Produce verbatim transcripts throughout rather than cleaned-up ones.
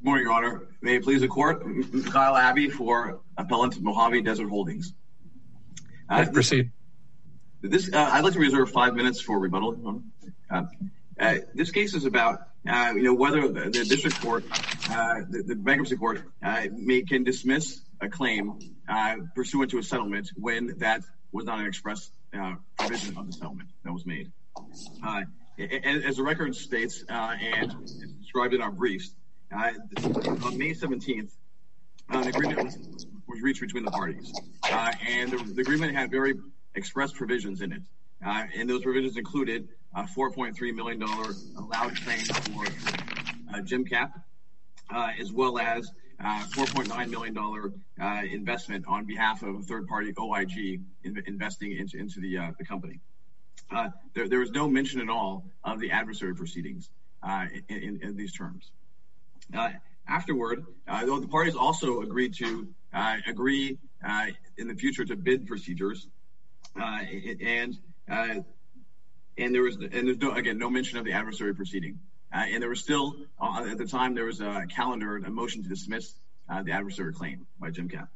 Morning, Your Honor. May it please the court, Kyle Abbey for Appellant Mojave Desert Holdings. Uh, proceed. This, uh, I'd like to reserve five minutes for rebuttal. Uh, uh, this case is about, uh, you know, whether the, the district court, uh, the, the bankruptcy court, uh, may, can dismiss a claim uh, pursuant to a settlement when that was not an express uh, provision of the settlement that was made. Uh, as the record states, uh, and it's described in our briefs, uh, on May seventeenth, uh, an agreement was, was reached between the parties, uh, and the, the agreement had very express provisions in it, uh, and those provisions included a four point three million dollars allowed claim for uh, GEMCAP, uh, as well as uh, four point nine million dollars uh, investment on behalf of a third-party O I G in, investing into, into the, uh, the company. Uh, there, there was no mention at all of the adversary proceedings uh, in, in, in these terms. Uh, afterward, uh, though the parties also agreed to uh, agree uh, in the future to bid procedures, uh, and uh, and there was and there's no, again no mention of the adversary proceeding, uh, and there was still uh, at the time there was a calendar, a motion to dismiss uh, the adversary claim by GEMCAP.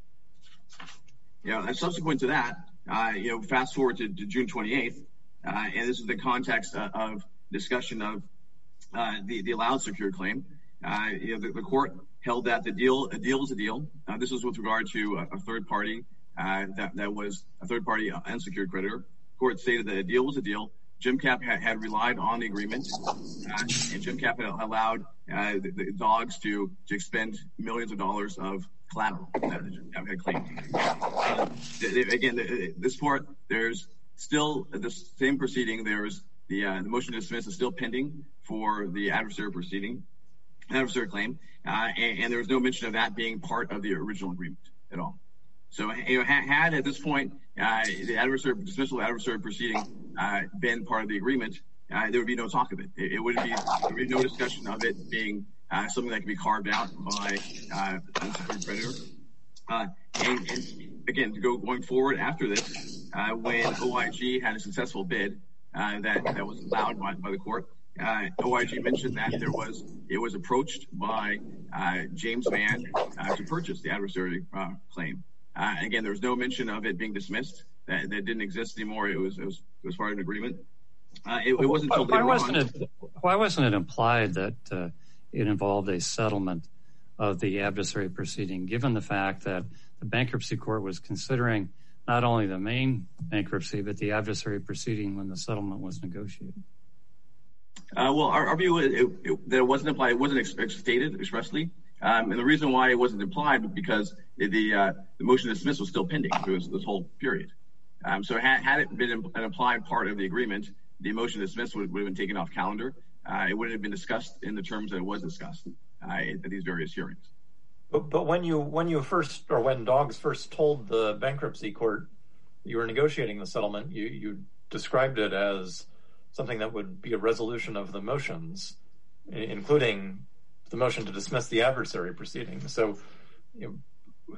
You know, and subsequent to that, uh, you know, fast forward to, to June twenty-eighth. Uh, and this is the context uh, of discussion of uh, the, the allowed secured claim. Uh, you know, the, the court held that the deal, a deal was a deal. Uh, this was with regard to a, a third party uh, that, that was a third party unsecured creditor. The court stated that a deal was a deal. GEMCAP had, had relied on the agreement, uh, and GEMCAP had allowed uh, the, the dogs to, to expend millions of dollars of collateral that GEMCAP had claimed. Uh, again, the, this part, there's still the same proceeding. There's the, uh, the motion to dismiss is still pending for the adversary proceeding, adversary claim, uh, and, and there was no mention of that being part of the original agreement at all. So, you know, had at this point uh, the adversary dismissal of adversary proceeding uh, been part of the agreement, uh, there would be no talk of it. It, it wouldn't be, there would be no discussion of it being uh, something that can be carved out by uh, unsecured creditor. Uh, and, and again, to go going forward after this, uh, when O I G had a successful bid uh, that that was allowed by, by the court, uh, O I G mentioned that there was it was approached by uh, James Mann uh, to purchase the adversary uh, claim. Uh, again, there was no mention of it being dismissed. That, that didn't exist anymore. It was it was, it was part of an agreement. Uh, it, it wasn't until why wasn't on. it why wasn't it implied that uh, it involved a settlement of the adversary proceeding, given the fact that the bankruptcy court was considering not only the main bankruptcy, but the adversary proceeding when the settlement was negotiated? Uh, well, our, our view is it, it, that it wasn't implied. It wasn't ex- stated expressly. Um, and the reason why it wasn't implied was because the uh, the motion to dismiss was still pending through this, this whole period. Um, so had, had it been an implied part of the agreement, the motion to dismiss would, would have been taken off calendar. Uh, it wouldn't have been discussed in the terms that it was discussed uh, at these various hearings. But, but when you when you first or when Dogs first told the bankruptcy court you were negotiating the settlement, you, you described it as something that would be a resolution of the motions, including the motion to dismiss the adversary proceeding. So, you know,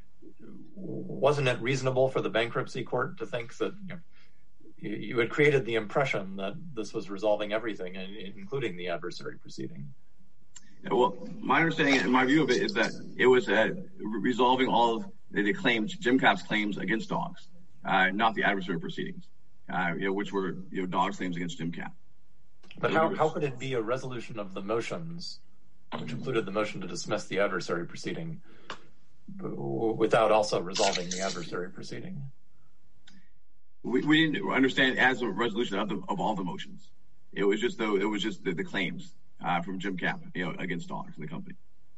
wasn't it reasonable for the bankruptcy court to think that you know, you had created the impression that this was resolving everything, including the adversary proceeding? Yeah, well, my understanding and my view of it is that it was uh, resolving all of the, the claims, GEMCAP's claims against Dogs, uh, not the adversary proceedings, uh, you know, which were you know Dogs' claims against GEMCAP. But how, how could it be a resolution of the motions, which included the motion to dismiss the adversary proceeding, without also resolving the adversary proceeding? We, we didn't understand it as a resolution of, the, of all the motions. It was just though it was just the, the claims uh, from GEMCAP, you know, against Dogs in the company.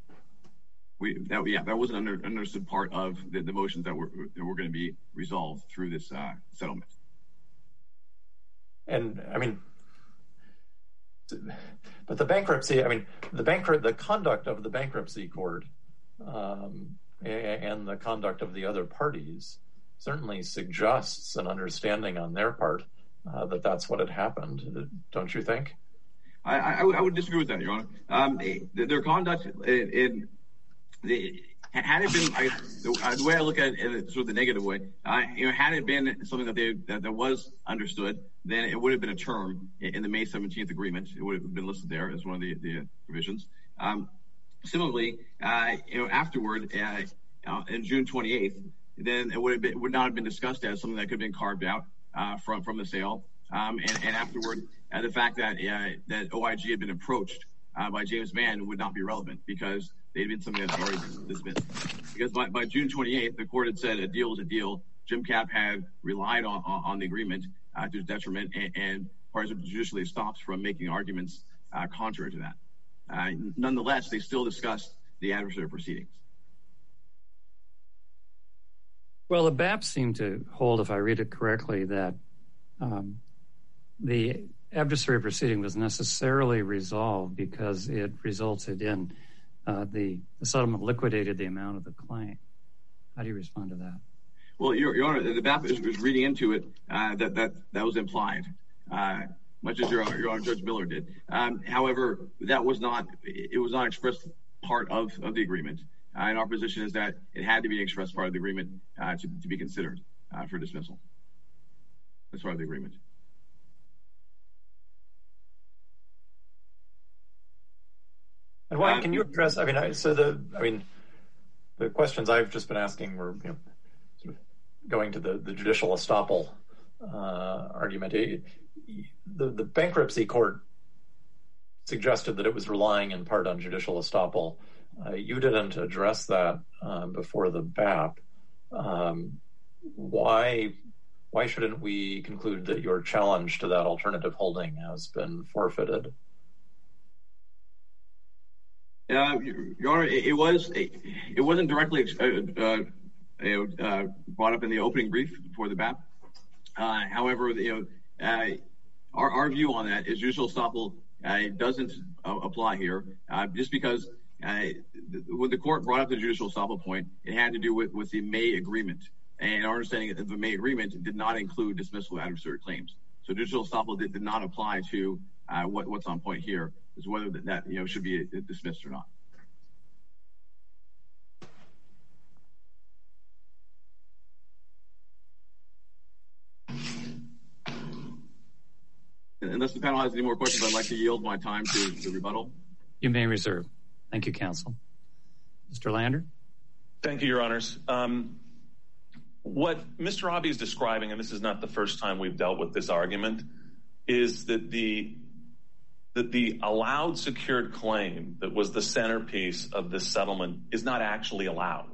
We that yeah that wasn't under, understood part of the, the motions that were that were going to be resolved through this uh, settlement. And I mean, but the bankruptcy, I mean, the bankrupt, the conduct of the bankruptcy court um, and the conduct of the other parties certainly suggests an understanding on their part uh, that that's what had happened. Don't you think? I, I, I would disagree with that, Your Honor. Um, their conduct in, in the had it been I, the, uh, the way I look at it in sort of the negative way, uh, you know, had it been something that they that, that was understood, then it would have been a term in, in the May seventeenth agreement. It would have been listed there as one of the, the provisions. Um, Similarly, uh, you know, afterward, uh, uh, in June twenty-eighth, then it would have been, would not have been discussed as something that could have been carved out uh, from from the sale. Um, and, and afterward, uh, the fact that uh, that O I G had been approached uh, by James Mann would not be relevant because they'd been something that's already been dismissed. Because by, by June twenty-eighth, the court had said a deal is a deal. Jim Kapp had relied on on, on the agreement uh, to his detriment, and, and parties were judicially stopped from making arguments uh, contrary to that. Uh, nonetheless, they still discussed the adversary proceedings. Well, the B A P seemed to hold, if I read it correctly, that um, the adversary proceeding was necessarily resolved because it resulted in uh, the, the settlement liquidated the amount of the claim. How do you respond to that? Well, Your, Your Honor, the B A P is, is reading into it uh, that, that that was implied. Uh, much as Your, Your Honor, Judge Miller did. Um, however, that was not, it was not expressed part of, of the agreement. Uh, and our position is that it had to be an expressed part of the agreement uh, to, to be considered uh, for dismissal. That's part of the agreement. And why, can you address, I mean, I, so the, I mean, the questions I've just been asking were, you know, sort of going to the, the judicial estoppel uh, argument. It, The, the bankruptcy court suggested that it was relying in part on judicial estoppel. Uh, you didn't address that uh, before the B A P. Um, why why shouldn't we conclude that your challenge to that alternative holding has been forfeited? Uh, Your Honor, it, it was it wasn't directly uh, uh, uh, brought up in the opening brief for the B A P. Uh, however, you know. Uh, Our, our view on that is judicial estoppel uh, doesn't uh, apply here, uh, just because uh, when the court brought up the judicial estoppel point, it had to do with, with the May agreement. And our understanding of the May agreement did not include dismissal of adversary claims. So judicial estoppel did, did not apply to uh, what, what's on point here, is whether that, that you know should be dismissed or not. Unless the panel has any more questions, I'd like to yield my time to the rebuttal. You may reserve. Thank you, counsel. Mister Lander? Thank you, Your Honors. Um, what Mister Abbey is describing, and this is not the first time we've dealt with this argument, is that the that the allowed secured claim that was the centerpiece of this settlement is not actually allowed.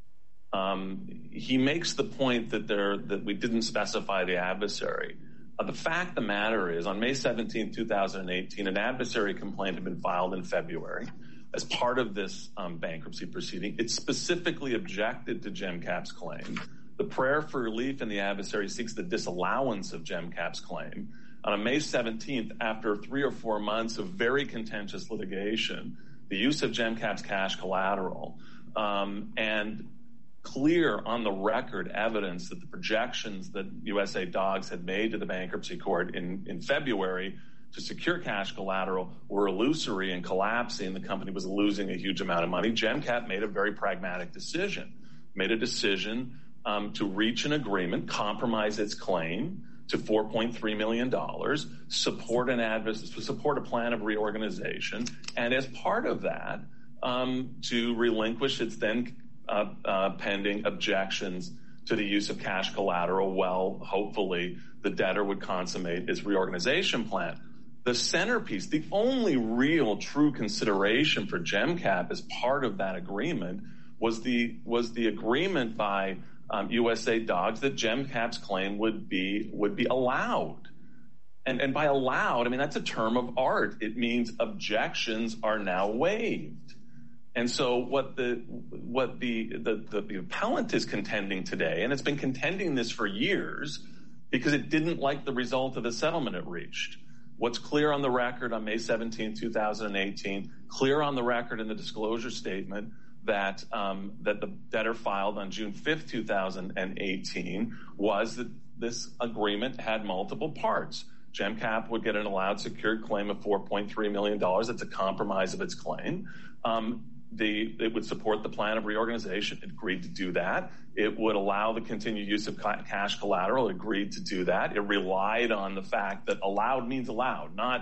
Um, he makes the point that there that we didn't specify the adversary. Uh, the fact of the matter is, on May seventeenth, two thousand eighteen, an adversary complaint had been filed in February as part of this um, bankruptcy proceeding. It specifically objected to GEMCAP's claim. The prayer for relief in the adversary seeks the disallowance of GEMCAP's claim. On May seventeenth, after three or four months of very contentious litigation, the use of GEMCAP's cash collateral, um, and clear on the record evidence that the projections that U S A Dogs had made to the bankruptcy court in, in February to secure cash collateral were illusory and collapsing. The company was losing a huge amount of money. GEMCAP made a very pragmatic decision, made a decision um, to reach an agreement, compromise its claim to four point three million dollars, support an advers- support a plan of reorganization, and as part of that, um, to relinquish its then Uh, uh, pending objections to the use of cash collateral while hopefully the debtor would consummate its reorganization plan. The centerpiece, the only real true consideration for GEMCAP as part of that agreement was the was the agreement by um, U S A Dogs that GEMCAP's claim would be would be allowed. And, and by allowed, I mean, that's a term of art. It means objections are now waived. And so what the what the, the the the appellant is contending today, and it's been contending this for years because it didn't like the result of the settlement it reached. What's clear on the record on May seventeenth, two thousand eighteen, clear on the record in the disclosure statement that um, that the debtor filed on June fifth, two thousand eighteen, was that this agreement had multiple parts. GEMCAP would get an allowed secured claim of four point three million dollars. That's a compromise of its claim. Um, The, it would support the plan of reorganization. It agreed to do that. It would allow the continued use of ca- cash collateral. It agreed to do that. It relied on the fact that allowed means allowed, not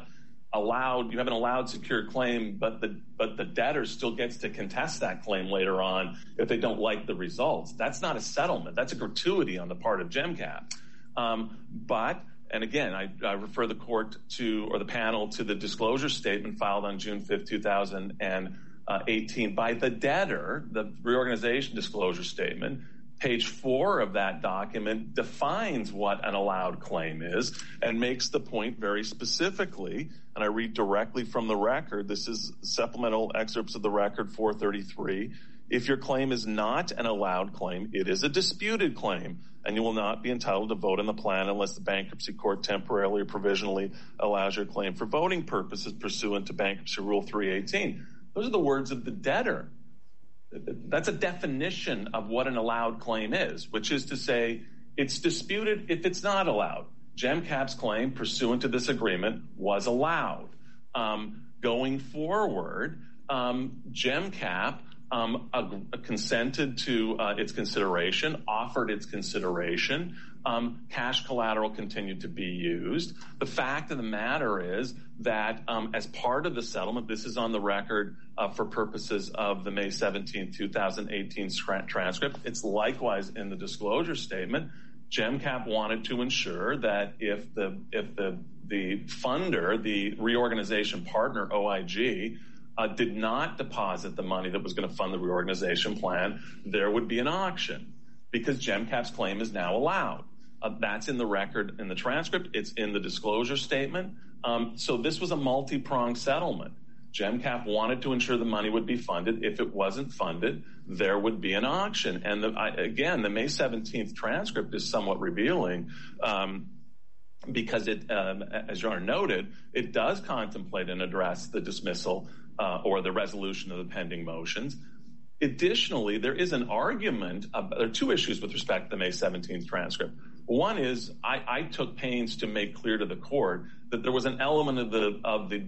allowed, you have an allowed secured claim, but the but the debtor still gets to contest that claim later on if they don't like the results. That's not a settlement. That's a gratuity on the part of GEMCAP. Um, but, and again, I, I refer the court to, or the panel to the disclosure statement filed on June fifth, two thousand eighteen by the debtor, the reorganization disclosure statement. Page four of that document defines what an allowed claim is and makes the point very specifically, and I read directly from the record. This is supplemental excerpts of the record four thirty-three. If your claim is not an allowed claim, it is a disputed claim, and you will not be entitled to vote on the plan unless the bankruptcy court temporarily or provisionally allows your claim for voting purposes pursuant to Bankruptcy Rule three eighteen. Those are the words of the debtor. That's a definition of what an allowed claim is, which is to say it's disputed if it's not allowed. GEMCAP's claim pursuant to this agreement was allowed. Um, going forward, um, GEMCAP um, uh, consented to uh, its consideration, offered its consideration. Um, cash collateral continued to be used. The fact of the matter is that um, as part of the settlement, this is on the record uh, for purposes of the May seventeenth, two thousand eighteen tra- transcript. It's likewise in the disclosure statement. GEMCAP wanted to ensure that if the if the the funder, the reorganization partner, O I G, uh, did not deposit the money that was going to fund the reorganization plan, there would be an auction because GEMCAP's claim is now allowed. Uh, that's in the record in the transcript. It's in the disclosure statement. Um, so this was a multi-pronged settlement. GEMCAP wanted to ensure the money would be funded. If it wasn't funded, there would be an auction. And the, I, again, the May seventeenth transcript is somewhat revealing um, because it, um, as Your Honor noted, it does contemplate and address the dismissal uh, or the resolution of the pending motions. Additionally, there is an argument, uh, there are two issues with respect to the May seventeenth transcript. One is I, I took pains to make clear to the court that there was an element of the of the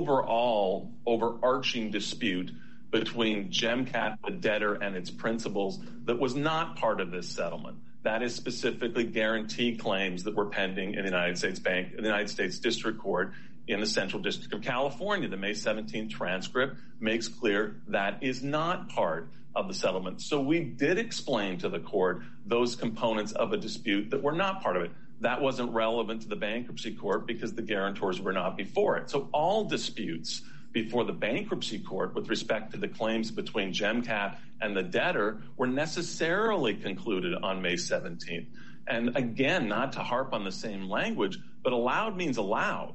overall overarching dispute between GEMCAP, the debtor, and its principals that was not part of this settlement. That is specifically guarantee claims that were pending in the United States Bank, in the United States District Court in the Central District of California. The May seventeenth transcript makes clear that is not part of the settlement. So we did explain to the court those components of a dispute that were not part of it. That wasn't relevant to the bankruptcy court because the guarantors were not before it. So all disputes before the bankruptcy court with respect to the claims between GEMCAP and the debtor were necessarily concluded on May seventeenth. And again, not to harp on the same language, but allowed means allowed.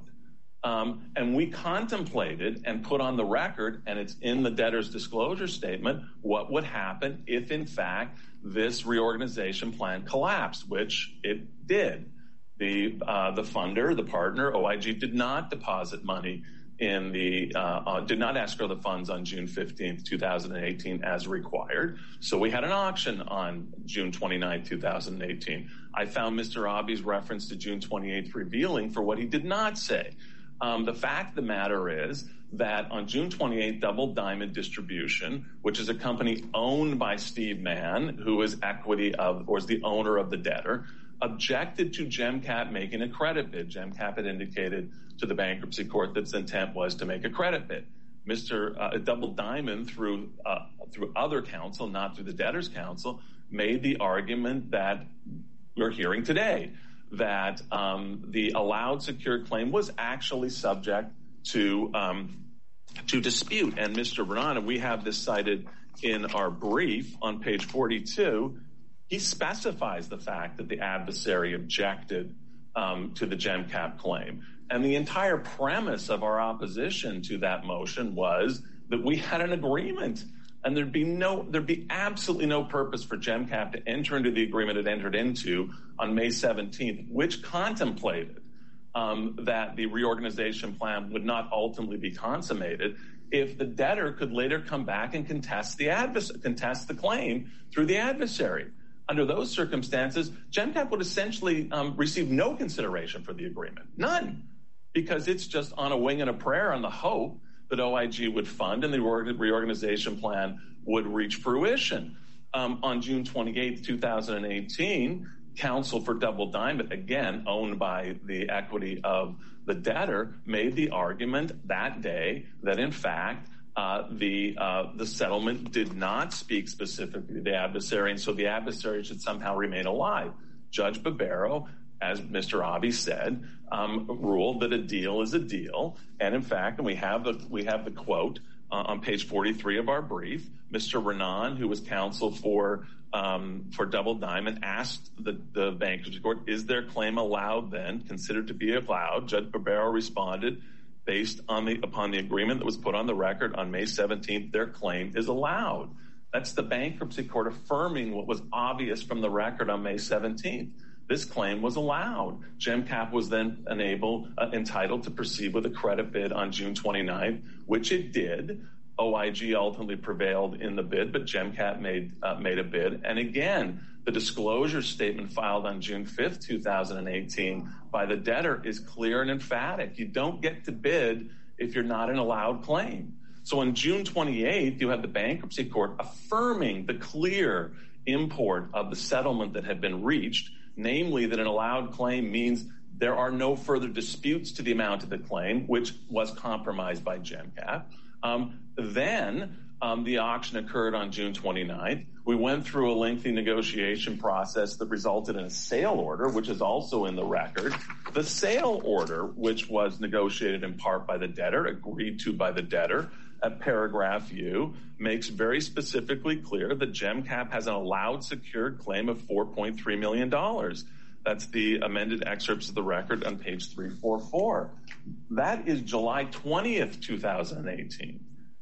Um, and we contemplated and put on the record, and it's in the debtor's disclosure statement, what would happen if, in fact, this reorganization plan collapsed, which it did. The uh, the funder, the partner, O I G, did not deposit money in the, uh, uh, did not escrow the funds on June fifteenth, two thousand eighteen as required. So we had an auction on June twenty-ninth, two thousand eighteen. I found Mister Abi's reference to June twenty-eighth revealing for what he did not say. Um, the fact of the matter is that on June twenty-eighth, Double Diamond Distribution, which is a company owned by Steve Mann, who is equity of, or is the owner of the debtor, objected to GEMCAP making a credit bid. GEMCAP had indicated to the bankruptcy court that its intent was to make a credit bid. Mister Uh, Double Diamond, through uh, through other counsel, not through the debtor's counsel, made the argument that we're hearing today, that um, the allowed secured claim was actually subject to um, to dispute. And Mister Bernard, we have this cited in our brief on page forty-two, he specifies the fact that the adversary objected um, to the GEMCAP claim. And the entire premise of our opposition to that motion was that we had an agreement, and there'd be no, there'd be absolutely no purpose for GEMCAP to enter into the agreement it entered into on May seventeenth, which contemplated um, that the reorganization plan would not ultimately be consummated if the debtor could later come back and contest the advers- contest the claim through the adversary. Under those circumstances, GEMCAP would essentially um, receive no consideration for the agreement, none, because it's just on a wing and a prayer on the hope that O I G would fund and the reorganization plan would reach fruition. Um, on June twenty-eighth, two thousand eighteen, counsel for Double Diamond, again, owned by the equity of the debtor, made the argument that day that, in fact, uh, the uh, the settlement did not speak specifically to the adversary, and so the adversary should somehow remain alive. Judge Barbero, as Mister Avi said, um, ruled that a deal is a deal, and in fact, and we have the we have the quote uh, on page forty-three of our brief. Mister Renan, who was counsel for um, for Double Diamond, asked the, the bankruptcy court, "Is their claim allowed? Then considered to be allowed?" Judge Barbero responded, based on the upon the agreement that was put on the record on May seventeenth, their claim is allowed. That's the bankruptcy court affirming what was obvious from the record on May seventeenth. This claim was allowed. GEMCAP was then enabled, uh, entitled to proceed with a credit bid on June twenty-ninth, which it did. O I G ultimately prevailed in the bid, but GEMCAP made uh, made a bid. And again, the disclosure statement filed on June fifth, two thousand eighteen by the debtor is clear and emphatic. You don't get to bid if you're not an allowed claim. So on June twenty-eighth, you have the bankruptcy court affirming the clear import of the settlement that had been reached, namely that an allowed claim means there are no further disputes to the amount of the claim, which was compromised by GEMCAP. Um, then um, the auction occurred on June twenty-ninth. We went through a lengthy negotiation process that resulted in a sale order, which is also in the record. The sale order, which was negotiated in part by the debtor, agreed to by the debtor, at paragraph U, makes very specifically clear that GEMCAP has an allowed secured claim of four point three million dollars. That's the amended excerpts of the record on page three forty-four. That is July twentieth, two thousand eighteen.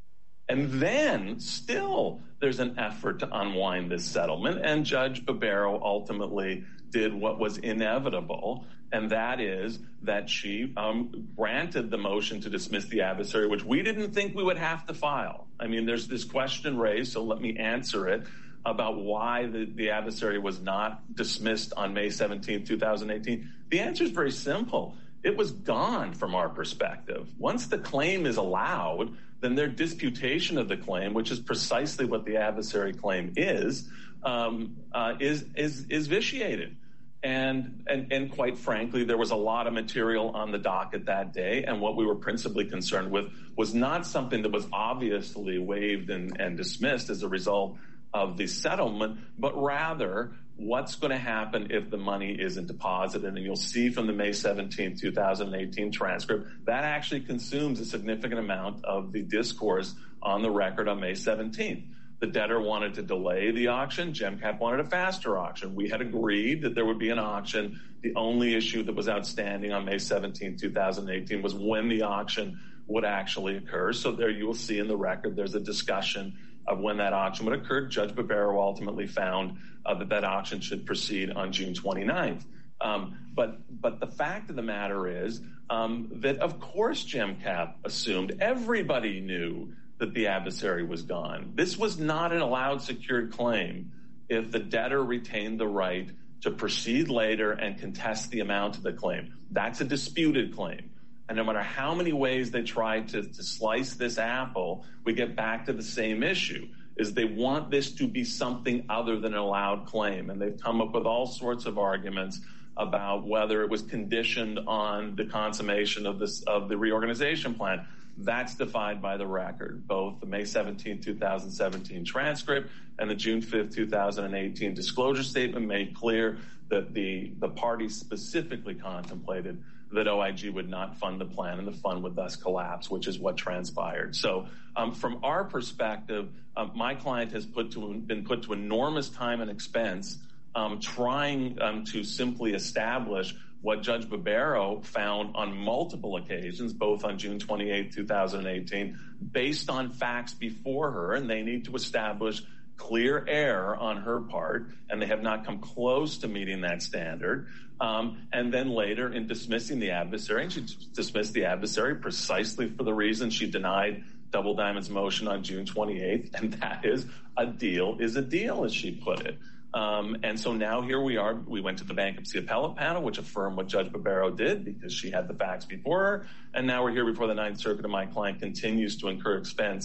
And then still there's an effort to unwind this settlement, and Judge Barbero ultimately did what was inevitable, and that is that she um, granted the motion to dismiss the adversary, which we didn't think we would have to file. I mean, there's this question raised, so let me answer it, about why the, the adversary was not dismissed on May seventeenth, two thousand eighteen. The answer is very simple. It was gone from our perspective. Once the claim is allowed, then their disputation of the claim, which is precisely what the adversary claim is, um, uh, is, is, is vitiated. And, and, and quite frankly, there was a lot of material on the docket that day, and what we were principally concerned with was not something that was obviously waived and, and dismissed as a result of the settlement, but rather what's going to happen if the money isn't deposited. And you'll see from the May seventeenth, two thousand eighteen transcript, that actually consumes a significant amount of the discourse on the record on May seventeenth. The debtor wanted to delay the auction. GEMCAP wanted a faster auction. We had agreed that there would be an auction. The only issue that was outstanding on May seventeenth, two thousand eighteen was when the auction would actually occur. So there you will see in the record there's a discussion of when that auction would occur. Judge Barbero ultimately found uh, that that auction should proceed on June twenty-ninth. Um, but but the fact of the matter is um, that, of course, GEMCAP assumed everybody knew that the adversary was gone. This was not an allowed secured claim if the debtor retained the right to proceed later and contest the amount of the claim. That's a disputed claim. And no matter how many ways they try to, to slice this apple, we get back to the same issue, is they want this to be something other than an allowed claim. And they've come up with all sorts of arguments about whether it was conditioned on the consummation of this of the reorganization plan. That's defied by the record. Both the May seventeenth, two thousand seventeen transcript and the June fifth, two thousand eighteen disclosure statement made clear that the, the parties specifically contemplated that O I G would not fund the plan and the fund would thus collapse, which is what transpired. So um, from our perspective, uh, my client has put to, been put to enormous time and expense um, trying um, to simply establish what Judge Barbero found on multiple occasions, both on June twenty-eighth, two thousand eighteen, based on facts before her, and they need to establish clear error on her part, and they have not come close to meeting that standard. Um, and then later in dismissing the adversary, and she dismissed the adversary precisely for the reason she denied Double Diamond's motion on June twenty-eighth, and that is a deal is a deal, as she put it. Um, and so now here we are. We went to the bankruptcy appellate panel, which affirmed what Judge Barbero did because she had the facts before her. And now we're here before the Ninth Circuit, and my client continues to incur expense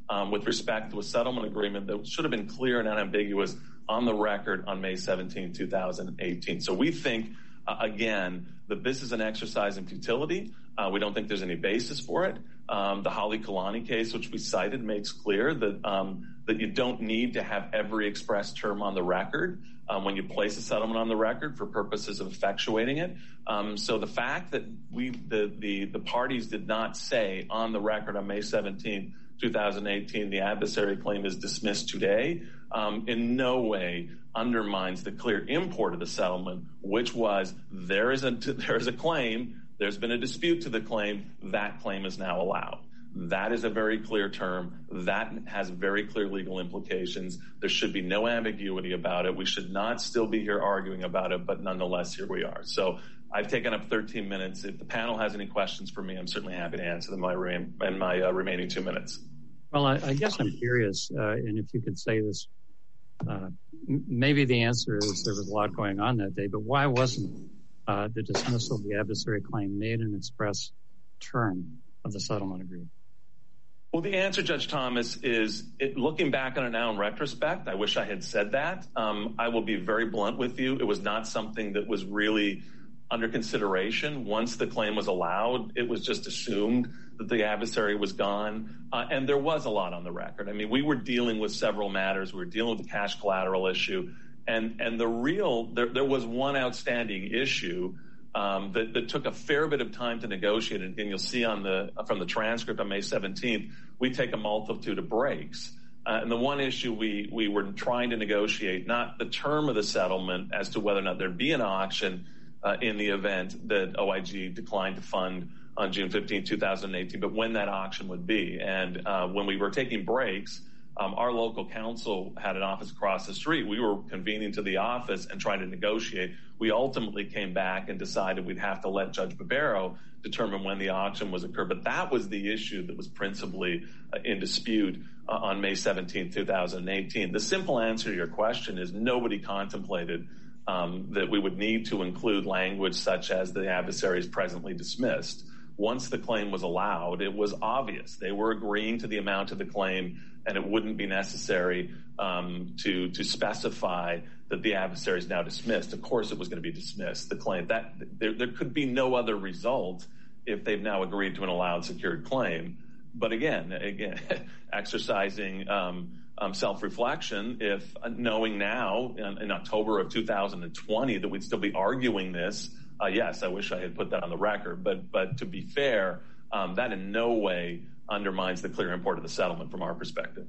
um, with respect to a settlement agreement that should have been clear and unambiguous on the record on May seventeenth, two thousand eighteen. So we think, uh, again, that this is an exercise in futility. Uh, we don't think there's any basis for it. Um, the Holly Kalani case, which we cited, makes clear that um, that you don't need to have every express term on the record um, when you place a settlement on the record for purposes of effectuating it. Um, so the fact that we the, the the parties did not say on the record on May seventeenth, two thousand eighteen, the adversary claim is dismissed today, um, in no way undermines the clear import of the settlement, which was there is a there is a claim. There's been a dispute to the claim. That claim is now allowed. That is a very clear term. That has very clear legal implications. There should be no ambiguity about it. We should not still be here arguing about it, but nonetheless, here we are. So I've taken up thirteen minutes. If the panel has any questions for me, I'm certainly happy to answer them in my, re- in my uh, remaining two minutes. Well, I, I guess I'm curious, uh, and if you could say this, uh, m- maybe the answer is there was a lot going on that day, but why wasn't Uh, the dismissal of the adversary claim made an express term of the settlement agreement? Well, the answer, Judge Thomas, is it, looking back on it now in retrospect, I wish I had said that. Um, I will be very blunt with you. It was not something that was really under consideration. Once the claim was allowed, it was just assumed that the adversary was gone. Uh, and there was a lot on the record. I mean, we were dealing with several matters. We were dealing with the cash collateral issue. And and the real, there, there was one outstanding issue um, that, that took a fair bit of time to negotiate. And, and you'll see on the from the transcript on May seventeenth, we take a multitude of breaks. Uh, and the one issue we, we were trying to negotiate, not the term of the settlement as to whether or not there'd be an auction uh, in the event that O I G declined to fund on June fifteenth, two thousand eighteen, but when that auction would be. And uh, when we were taking breaks, Um, our local counsel had an office across the street. We were convening to the office and trying to negotiate. We ultimately came back and decided we'd have to let Judge Barbero determine when the auction was occurred. But that was the issue that was principally uh, in dispute uh, on May seventeenth, two thousand eighteen. The simple answer to your question is nobody contemplated um, that we would need to include language such as the adversary is presently dismissed. Once the claim was allowed, it was obvious. They were agreeing to the amount of the claim, and it wouldn't be necessary um, to to specify that the adversary is now dismissed. Of course, it was going to be dismissed. The claim that there, there could be no other result if they've now agreed to an allowed secured claim. But again, again, exercising um, um, self-reflection, if uh, knowing now in, in October of two thousand twenty that we'd still be arguing this. Uh, yes, I wish I had put that on the record, but but to be fair, um, that in no way undermines the clear import of the settlement from our perspective.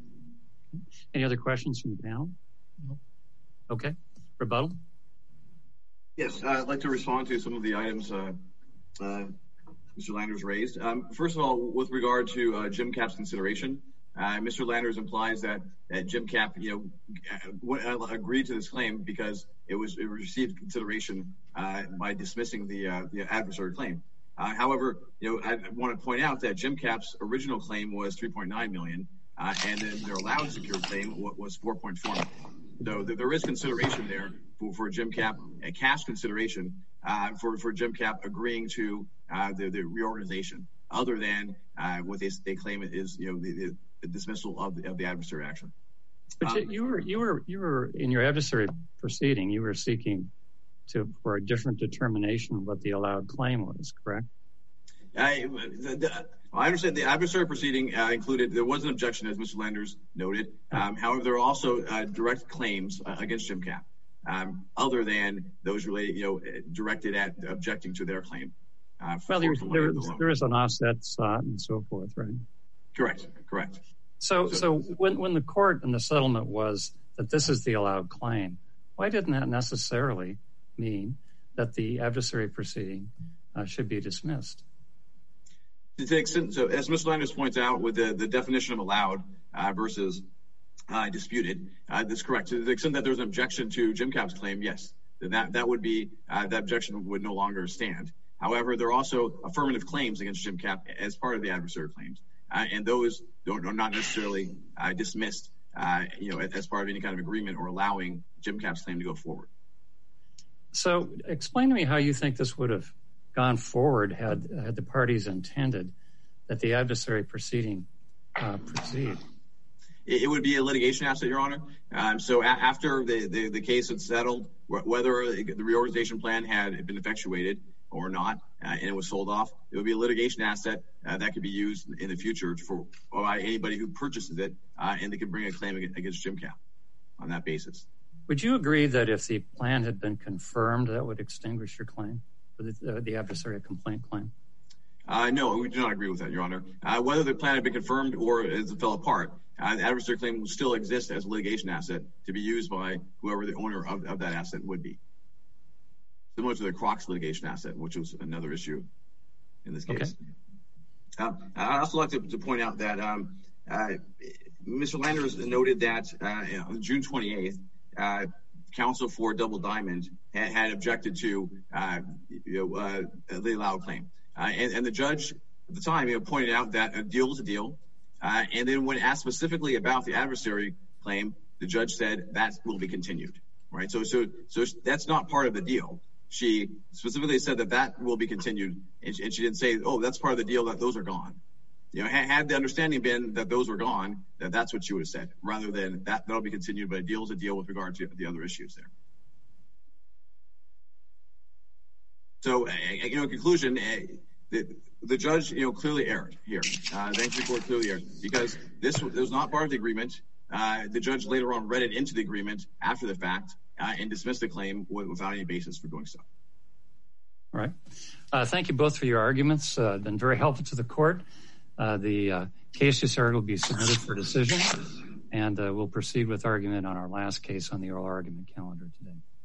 Any other questions from the panel? No. Okay. Rebuttal? Yes, uh, I'd like to respond to some of the items uh, uh, Mister Landers raised. Um, first of all, with regard to uh, Jim Cap's consideration, uh, Mister Landers implies that, that Jim Cap, you know, uh, agreed to this claim because it was it received consideration uh, by dismissing the uh, the adversary claim. Uh, however, you know, I want to point out that Jim Cap's original claim was three point nine million dollars, uh, and then their allowed secured claim was four point four million dollars. So th- there is consideration there for, for Jim Cap, a cash consideration uh, for for Jim Cap agreeing to uh, the, the reorganization, other than uh, what they they claim is, you know, the, the, the dismissal of the, of the adversary action. But um, you were you were you were in your adversary proceeding. You were seeking to for a different determination of what the allowed claim was, correct? I, the, the, I understand the adversary proceeding uh, included, there was an objection, as Mister Landers noted. Um, however, there are also uh, direct claims uh, against Jim Cap, um, other than those related, you know, directed at objecting to their claim. Uh, well, there, there, there is an offset sought and so forth, right? Correct, correct. So, so, so when, when the court and the settlement was that this is the allowed claim, why didn't that necessarily mean that the adversary proceeding uh, should be dismissed? To the extent, so as Mister Landers points out, with the, the definition of allowed uh, versus uh, disputed, uh, that's correct. To the extent that there's an objection to Jim Cap's claim, yes, that that would be uh, that objection would no longer stand. However, there are also affirmative claims against Jim Cap as part of the adversary claims, uh, and those don't, are not necessarily uh, dismissed, uh, you know, as part of any kind of agreement or allowing Jim Cap's claim to go forward. So, explain to me how you think this would have gone forward had had the parties intended that the adversary proceeding uh, proceed. it, it would be a litigation asset, Your Honor. Um, so a- after the, the, the case had settled, wh- whether the reorganization plan had been effectuated or not, uh, and it was sold off, it would be a litigation asset uh, that could be used in the future for by anybody who purchases it, uh, and they could bring a claim against Jim Cap on that basis. Would you agree that if the plan had been confirmed, that would extinguish your claim, for the, uh, the adversary complaint claim? Uh, no, we do not agree with that, Your Honor. Uh, whether the plan had been confirmed or it fell apart, uh, the adversary claim will still exist as a litigation asset to be used by whoever the owner of, of that asset would be. Similar to the Crocs litigation asset, which was another issue in this case. Okay. Uh, I'd also like to, to point out that um, uh, Mister Landers noted that uh, on June twenty-eighth, uh, counsel for Double Diamond had, had objected to uh, you know, uh, the allowed claim. Uh, and, and the judge at the time, you know, pointed out that a deal was a deal. Uh, and then when asked specifically about the adversary claim, the judge said that will be continued. Right. So, so, so that's not part of the deal. She specifically said that that will be continued, and she, and she didn't say, "Oh, that's part of the deal. That those are gone." You know, had, had the understanding been that those were gone, that that's what she would have said, rather than that that'll be continued. But a deal is a deal with regard to the other issues there. So, uh, you know, in conclusion, uh, the the judge, you know, clearly erred here. Uh, the bankruptcy court clearly erred because this was not part of the agreement. Uh, the judge later on read it into the agreement after the fact. Uh, and dismiss the claim without any basis for doing so. All right. Uh, thank you both for your arguments. Uh, been very helpful to the court. Uh, the uh, case just heard will be submitted for decision, and uh, we'll proceed with argument on our last case on the oral argument calendar today.